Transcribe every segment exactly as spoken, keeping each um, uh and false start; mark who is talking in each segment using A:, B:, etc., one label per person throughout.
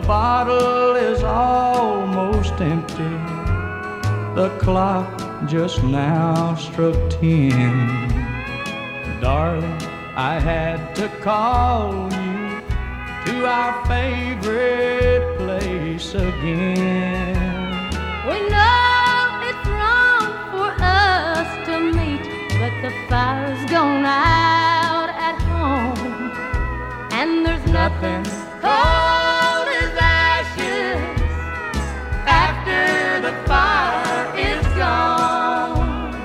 A: bottle is almost empty. The clock just now struck ten. Darling, I had to call you to our favorite place again.
B: We know it's wrong for us to meet, but the fire's gone out at home, and there's nothing cold as ashes after the fire is gone.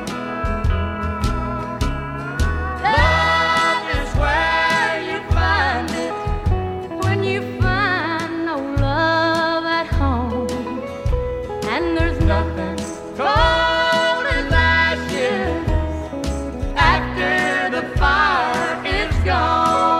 B: Love is where you find it when you find no love at home, and there's nothing cold as ashes after the fire is gone.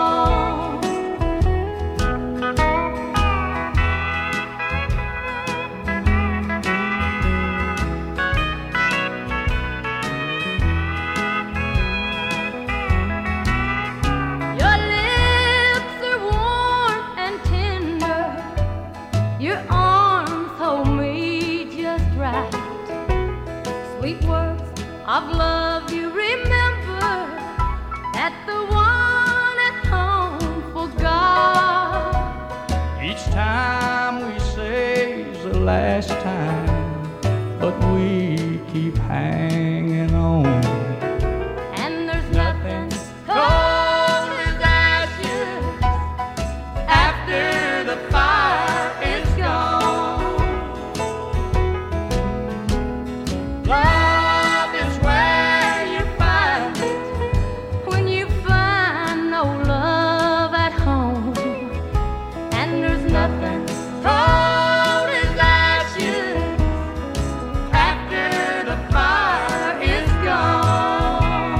B: Your lips are warm and tender, your arms hold me just right. Sweet words of love you remember that the one at home forgot.
A: Each time we say is the last time, but we keep hanging on.
B: And there's nothing cold as ashes after the fire is gone. Love is where you find it when you find no love at home, and there's nothing cold as ashes after the fire is gone.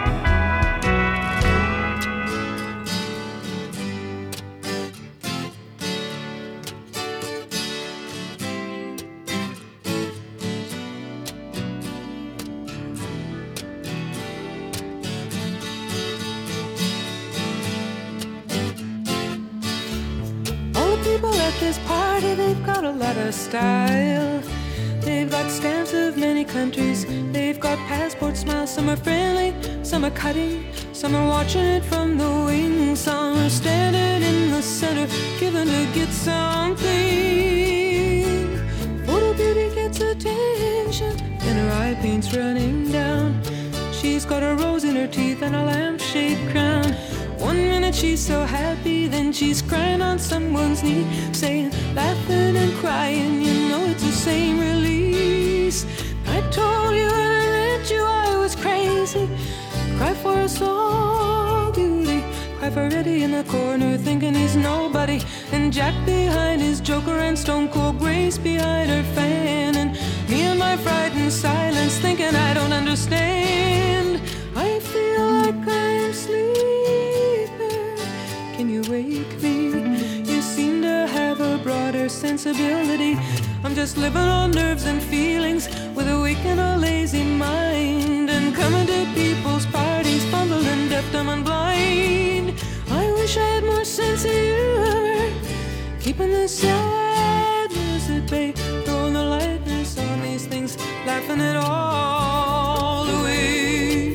C: All the people at this party, they've got a lot of style. They've got stamps of many countries. They've got passport smiles. Some are friendly, some are cutting, some are watching it from the wings. Some are standing in the center, giving to get something. Photo beauty gets attention, and her eye paint's running down. She's got a rose in her teeth and a lampshade crown. One minute she's so happy, then she's crying on someone's knee, saying, laughing and crying, you know it's the same release. I told you when I met you I was crazy. Cry for a song, beauty. Cry for Eddie in the corner, thinking he's nobody, and Jack behind his joker, and Stone Cold Grace behind her fan, and me in my frightened silence, thinking I don't understand. I feel like I'm sleeping. Can you wake me? You seem to have a broader sensibility. I'm just living on nerves and feelings, with a weak and a lazy mind, and coming to people's parties, fumbling, deaf, dumb, and blind. I wish I had more sense of humor, keeping the sadness at bay, throwing the lightness on these things, laughing it all away.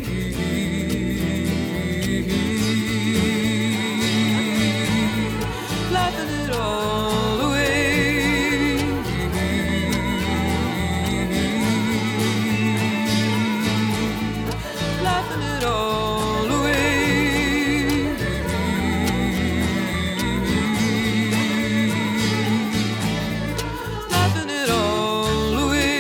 C: Laughing it all away. Laughing it all away. Laughing it all away.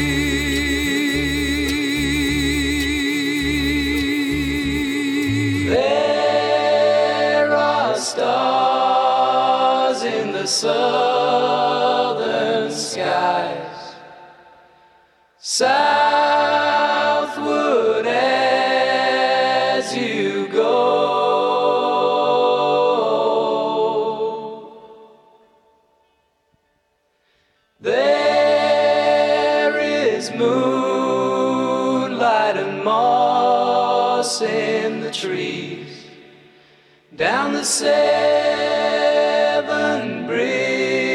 C: There are stars in the southern skies, southward as you go. There is moonlight and moss in the trees, down the seven bridges.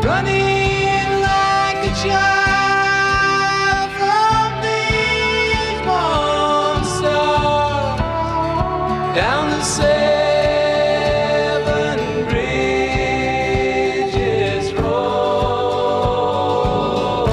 C: running like a child from these monsters down the seven bridges road.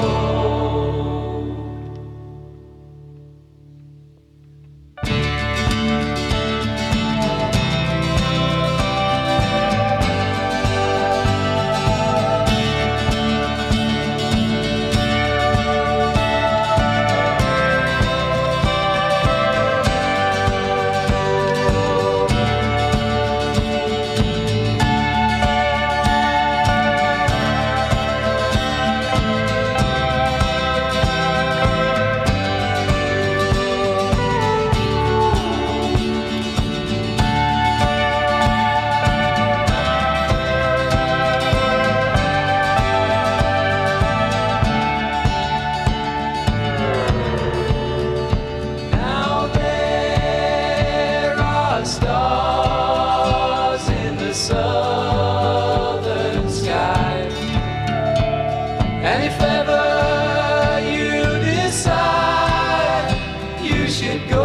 C: Stars in the southern sky, and if ever you decide you should go,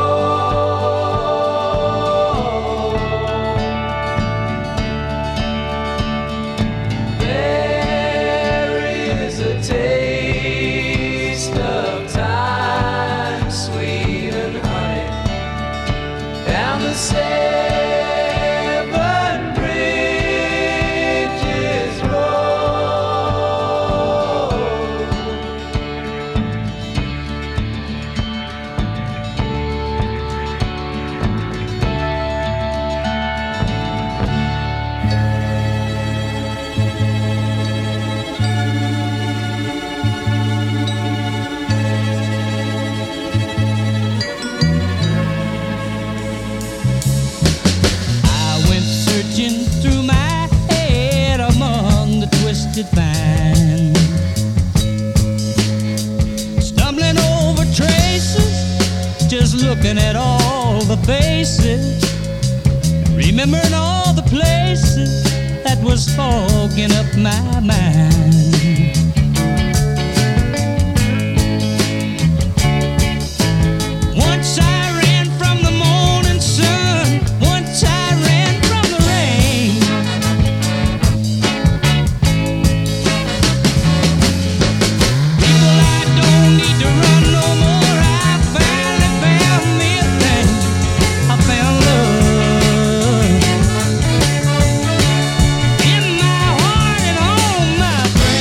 C: there is a taste of time, sweet and honey, down the same vine, stumbling over traces, just looking at all the faces, remembering all the places that was fogging up my mind. Once I ran from the morning sun, once I ran from the rain. Friend.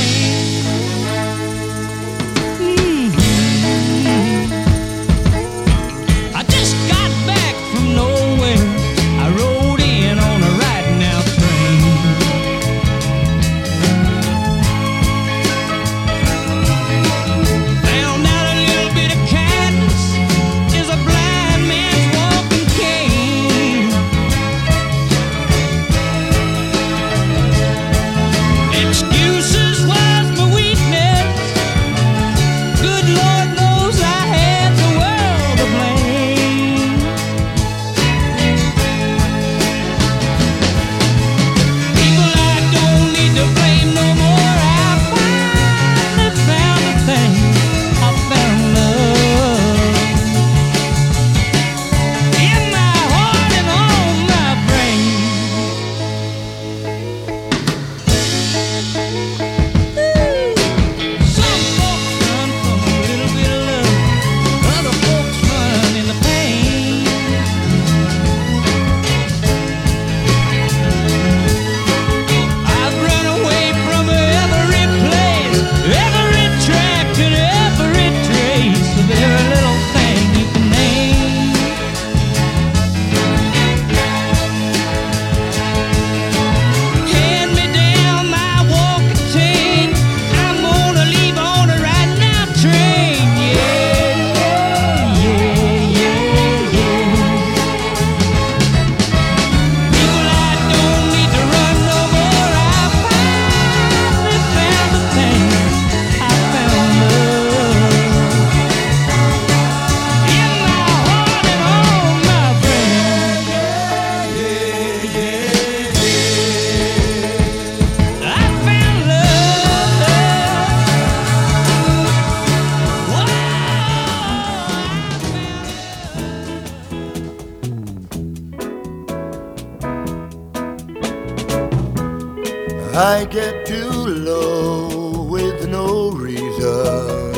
D: I get too low with no reason.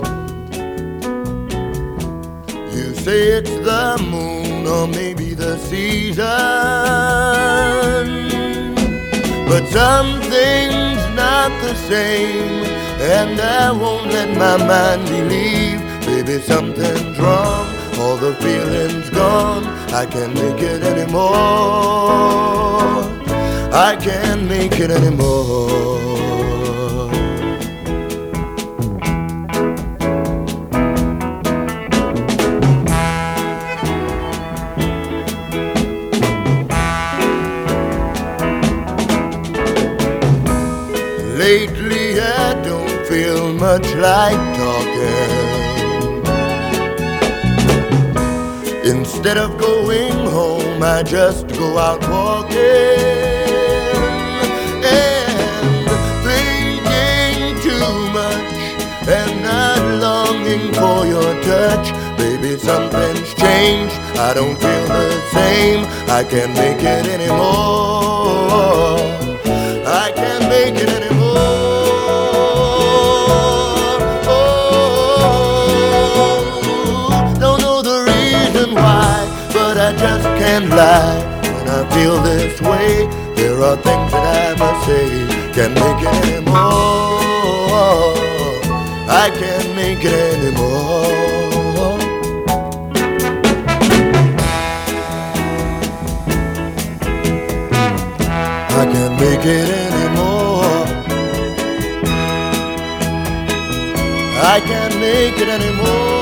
D: You say it's the moon or maybe the season, but something's not the same, and I won't let my mind believe. Baby, something's wrong, all the feeling's gone. I can't make it anymore. I can't make it anymore. Lately I don't feel much like talking. Instead of going home, I just go out walking and thinking too much and not longing for your touch. Baby, something's changed, I don't feel the same. I can't make it anymore. I can't make it anymore. Why, but I just can't lie. When I feel this way, there are things that I must say. Can't make it anymore. I can't make it anymore. I can't make it anymore. I can't make it anymore.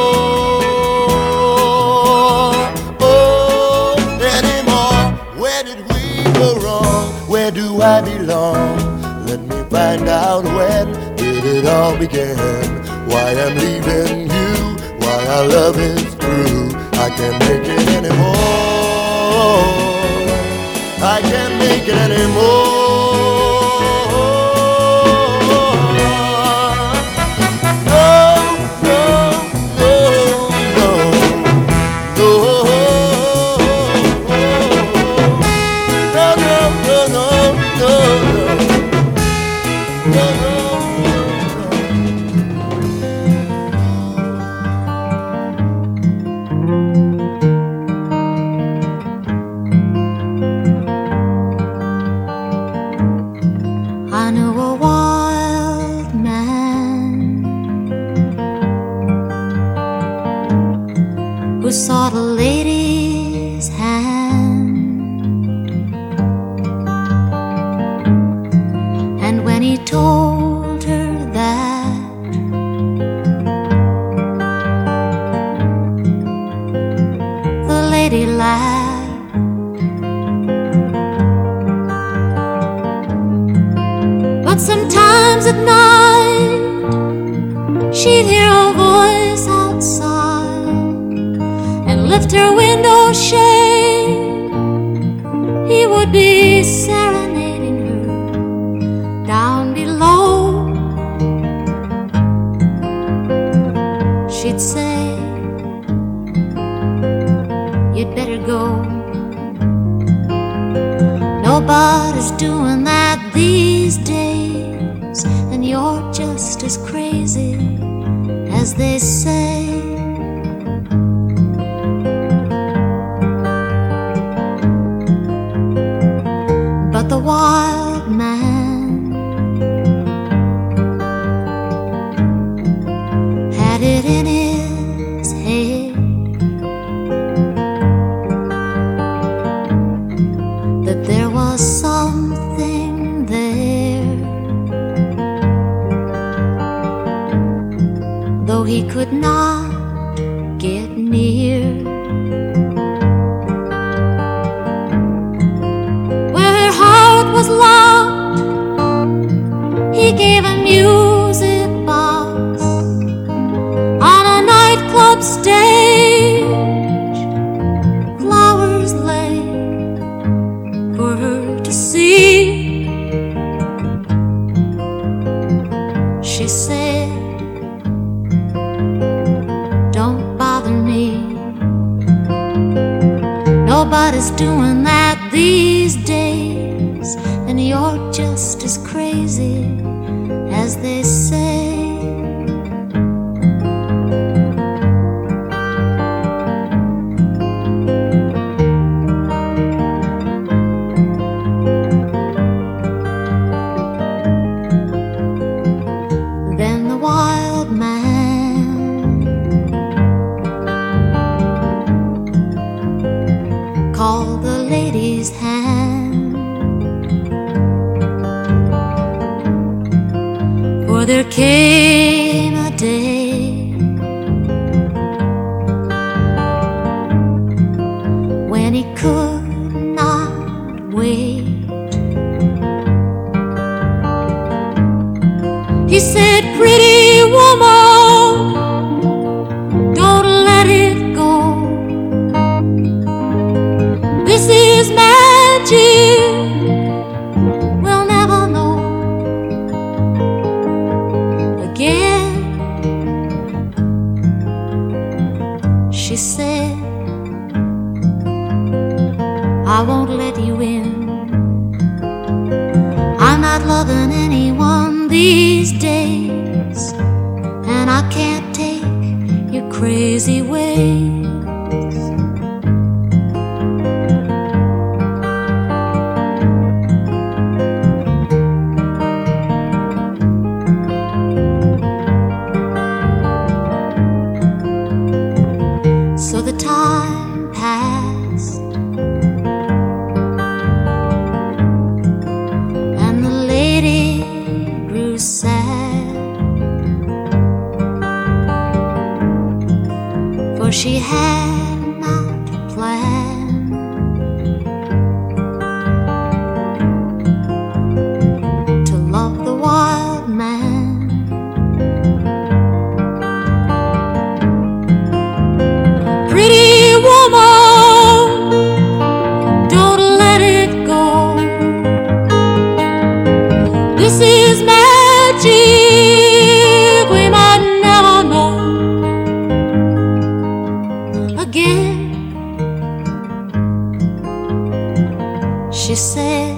D: Where do I belong? Let me find out when did it all begin. Why I'm leaving you, why our love is through. I can't make it anymore. I can't make it anymore.
B: I knew a wild man who sought a lady's hand, and when he told her that, the lady laughed. But sometimes at night she'd hear a voice outside and lift her window shade. He would be serenading her down below. She'd say, "You'd better go. Nobody's doing that these days, and you're just as crazy as they say." But the wild man had it in his head that there was something there, though he could not get near. Where her heart was locked, he gave a music box on a nightclub stage. Flowers lay for her to see. She said, "Don't bother me. Nobody's doing that these days, and you're just as crazy as they say. Then the wild man called the lady's hand, for there came a day when he could not wait. He said, pretty woman, don't let it go. This is magic, we'll never know again. She said, I won't let you in. I'm not loving anyone these days, and I can't take your crazy ways. So the time passed, and the lady grew sad, for she had not planned to love the wild man. Pretty woman, don't let it go. This is magic, we might never know again. She said,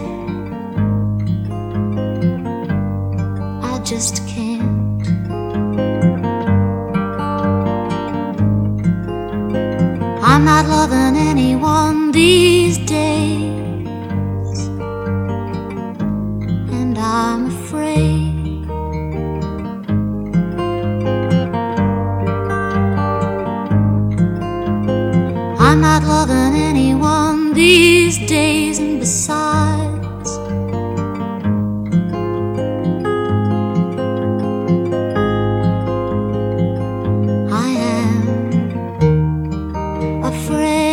B: I just can't. I'm not loving anyone these days, and I'm afraid. I'm not loving anyone these days, and besides, I am afraid.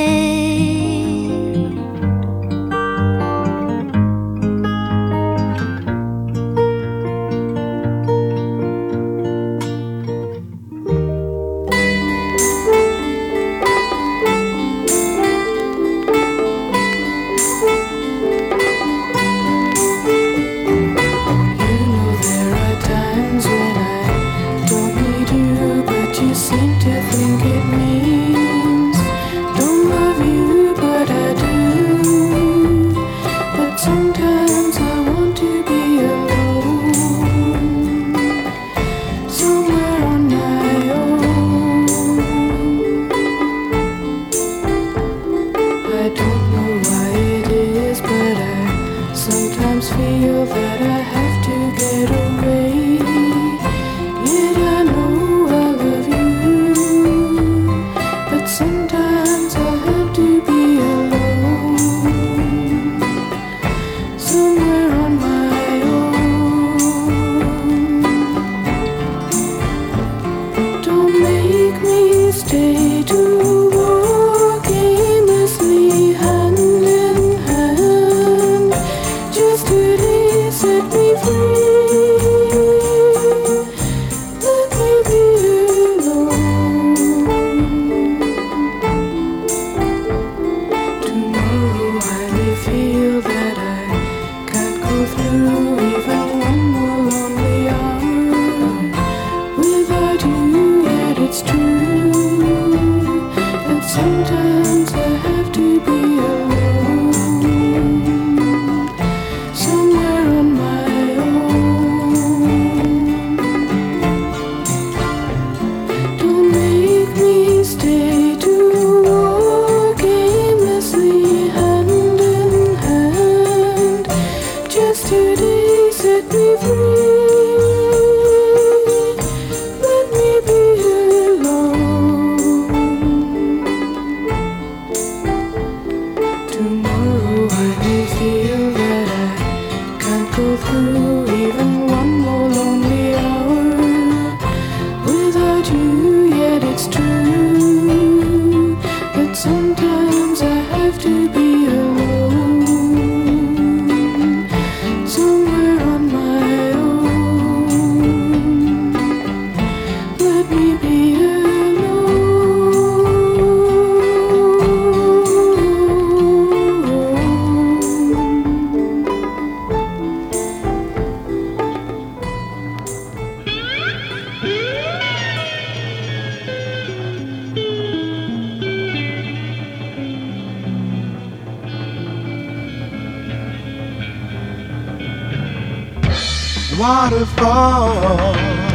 E: waterfall.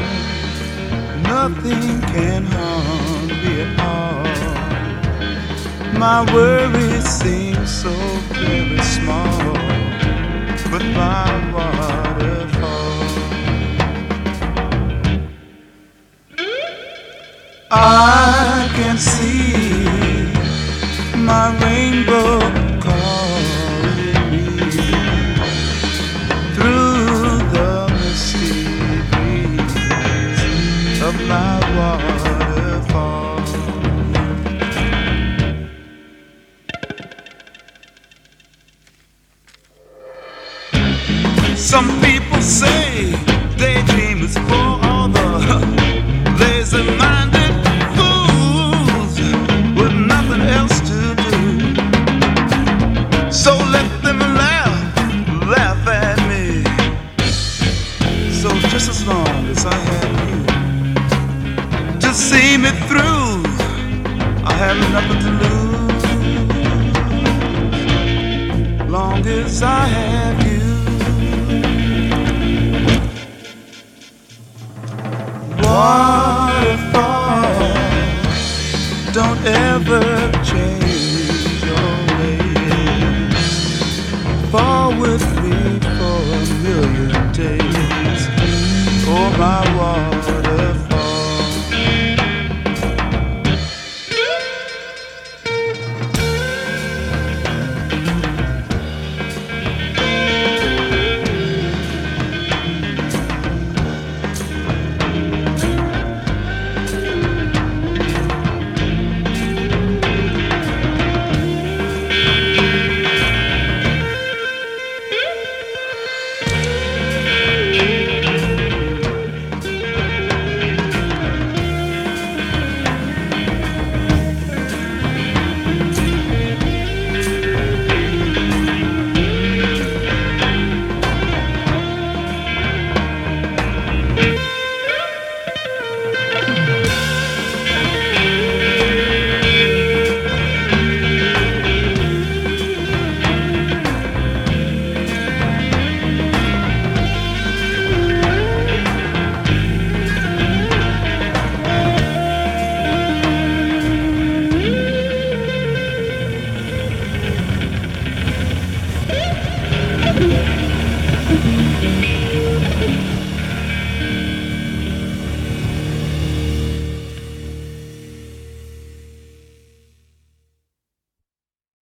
E: Nothing can harm me at all. My worries seem so very small with my waterfall. I can see my rainbow calling me through the misty breeze of my waterfall. Some people say daydreamers for all the lazy-minded fools with nothing else to do. So let them laugh, laugh at me. So just as long as I have you to see me through, I have nothing to lose. Long as I have you. Waterfall, don't ever change your ways. Fall with me for a million days. Oh, my waterfall.